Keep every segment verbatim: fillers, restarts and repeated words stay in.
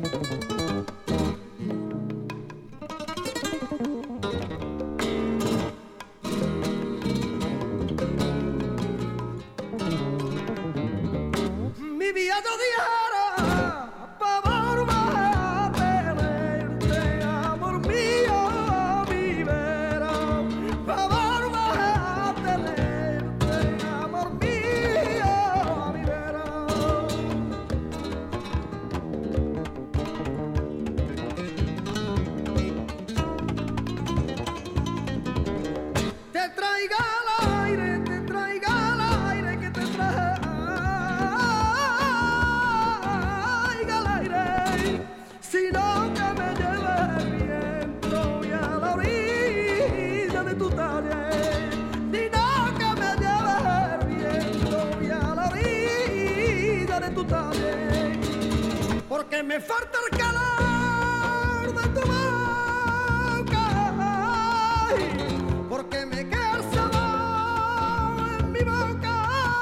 Mi vida yo diera pa' volver a tenerte, amor mío, mi vera, pa' volver a tenerte, amor mío, mi vera. Te traiga al aire, te traiga al aire, que te traiga al aire, sino que me lleve el viento y a la orilla de tu talle, sino que me lleve el viento y a la orilla de tu talle, porque me falta el calor de tu boca, porque me queda el sabor en mi boca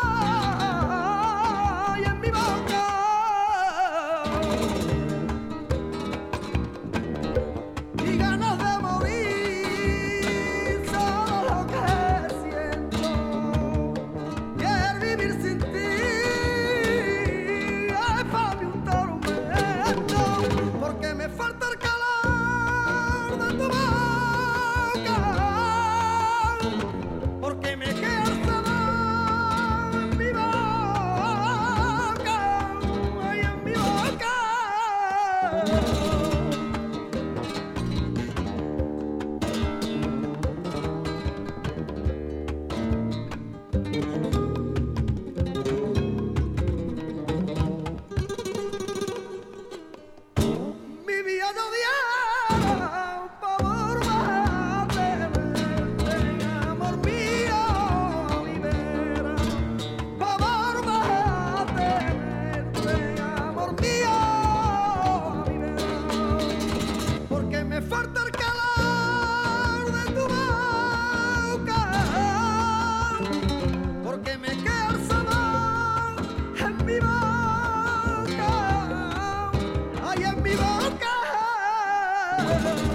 y en mi boca, y ganas de morir, solo lo que siento, y el vivir sin ti es para mí un tormento, porque me falta el calor de tu boca, porque me queda el sabor en mi boca y en mi boca. Mi vida yo diera pa' volver a tenerte, amor mío, mi vera, pa' volver a tenerte, amor mío, mi vera, porque me falta el calor de tu boca, porque me queda el sabor en mi boca, ay, en mi boca.